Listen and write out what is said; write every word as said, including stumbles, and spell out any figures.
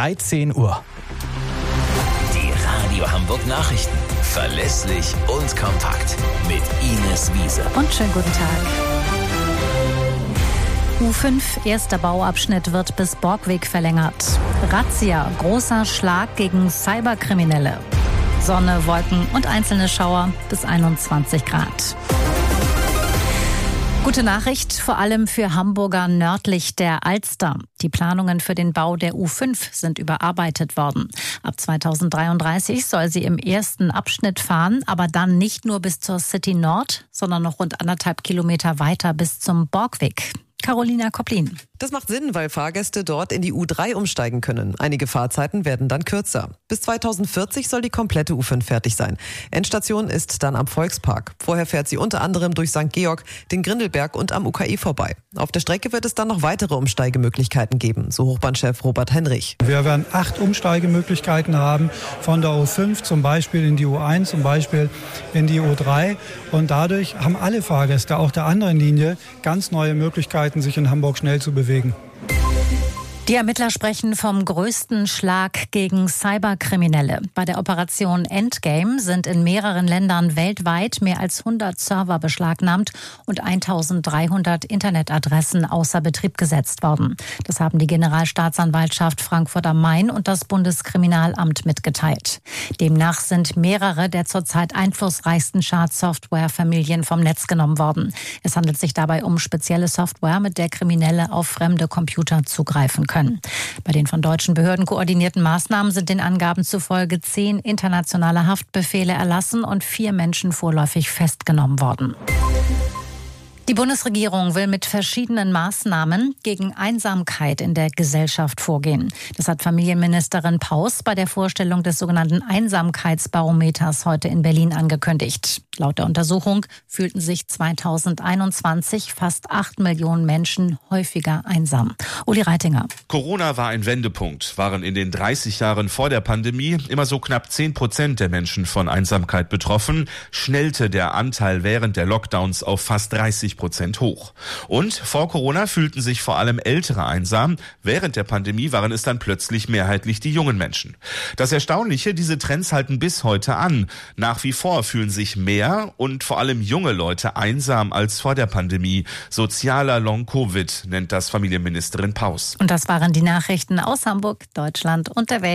dreizehn Uhr. Die Radio Hamburg Nachrichten. Verlässlich und kompakt. Mit Ines Wiese. Und schönen guten Tag. U fünf, erster Bauabschnitt wird bis Borgweg verlängert. Razzia, großer Schlag gegen Cyberkriminelle. Sonne, Wolken und einzelne Schauer bis einundzwanzig Grad. Gute Nachricht, vor allem für Hamburger nördlich der Alster. Die Planungen für den Bau der U fünf sind überarbeitet worden. Ab zweitausenddreiunddreißig soll sie im ersten Abschnitt fahren, aber dann nicht nur bis zur City Nord, sondern noch rund anderthalb Kilometer weiter bis zum Borgweg. Carolina Koplin. Das macht Sinn, weil Fahrgäste dort in die U drei umsteigen können. Einige Fahrzeiten werden dann kürzer. Bis zweitausendvierzig soll die komplette U fünf fertig sein. Endstation ist dann am Volkspark. Vorher fährt sie unter anderem durch Sankt Georg, den Grindelberg und am U K E vorbei. Auf der Strecke wird es dann noch weitere Umsteigemöglichkeiten geben, so Hochbahnchef Robert Henrich. Wir werden acht Umsteigemöglichkeiten haben, von der U fünf zum Beispiel in die U eins, zum Beispiel in die U drei. Und dadurch haben alle Fahrgäste, auch der anderen Linie, ganz neue Möglichkeiten, sich in Hamburg schnell zu bewegen. Die Ermittler sprechen vom größten Schlag gegen Cyberkriminelle. Bei der Operation Endgame sind in mehreren Ländern weltweit mehr als hundert Server beschlagnahmt und eintausenddreihundert Internetadressen außer Betrieb gesetzt worden. Das haben die Generalstaatsanwaltschaft Frankfurt am Main und das Bundeskriminalamt mitgeteilt. Demnach sind mehrere der zurzeit einflussreichsten Schadsoftware-Familien vom Netz genommen worden. Es handelt sich dabei um spezielle Software, mit der Kriminelle auf fremde Computer zugreifen können. Können. Bei den von deutschen Behörden koordinierten Maßnahmen sind den Angaben zufolge zehn internationale Haftbefehle erlassen und vier Menschen vorläufig festgenommen worden. Die Bundesregierung will mit verschiedenen Maßnahmen gegen Einsamkeit in der Gesellschaft vorgehen. Das hat Familienministerin Paus bei der Vorstellung des sogenannten Einsamkeitsbarometers heute in Berlin angekündigt. Laut der Untersuchung fühlten sich zweitausendeinundzwanzig fast acht Millionen Menschen häufiger einsam. Uli Reitinger. Corona war ein Wendepunkt. Waren in den dreißig Jahren vor der Pandemie immer so knapp zehn Prozent der Menschen von Einsamkeit betroffen, schnellte der Anteil während der Lockdowns auf fast dreißig Prozent hoch. Und vor Corona fühlten sich vor allem Ältere einsam. Während der Pandemie waren es dann plötzlich mehrheitlich die jungen Menschen. Das Erstaunliche, diese Trends halten bis heute an. Nach wie vor fühlen sich mehr und vor allem junge Leute einsam als vor der Pandemie. Sozialer Long-Covid nennt das Familienministerin Paus. Und das waren die Nachrichten aus Hamburg, Deutschland und der Welt.